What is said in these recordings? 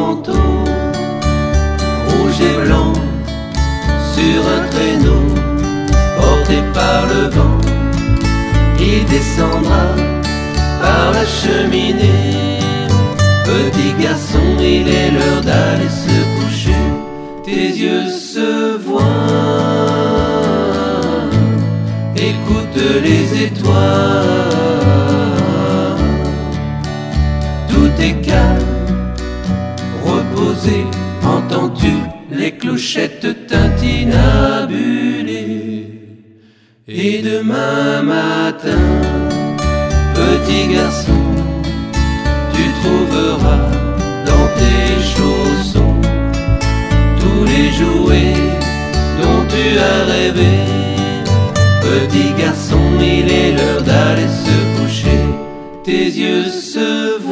manteau rouge et blanc sur un traîneau porté par le vent. Il descendra par la cheminée. Petit garçon, il est l'heure d'aller se coucher. Tes yeux se voient, écoute les étoiles. Tout est calme, reposé, entends-tu les clochettes tintinabulées? Et demain matin, petit garçon, tu trouveras dans tes chaussons tous les jouets dont tu as rêvé. Petit garçon, il est l'heure d'aller se coucher. Tes yeux se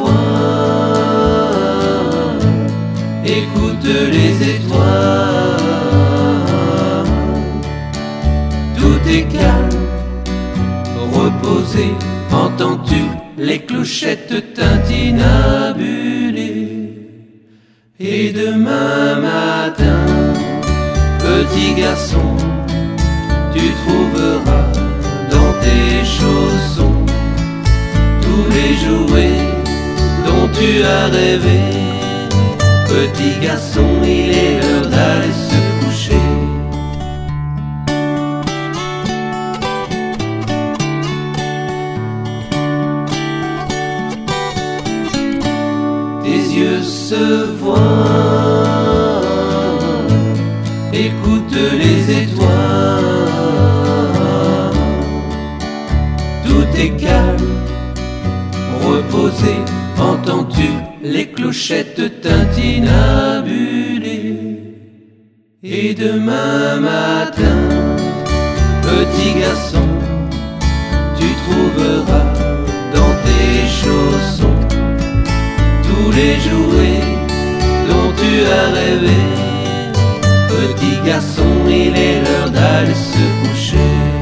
voient, écoute les étoiles. Tout est calme, reposé, entends-tu les clochettes tintinabulées? Et demain matin, petit garçon, tu trouveras dans tes chaussons tous les jouets dont tu as rêvé. Petit garçon, il est l'heure d'aller se coucher. Tes yeux se voient, écoute les étoiles. Tout est calme, reposé, entends-tu les clochettes tintinabulées? Et demain matin, petit garçon, tu trouveras dans tes chaussons tous les jouets dont tu as rêvé. Petit garçon, il est l'heure d'aller se coucher.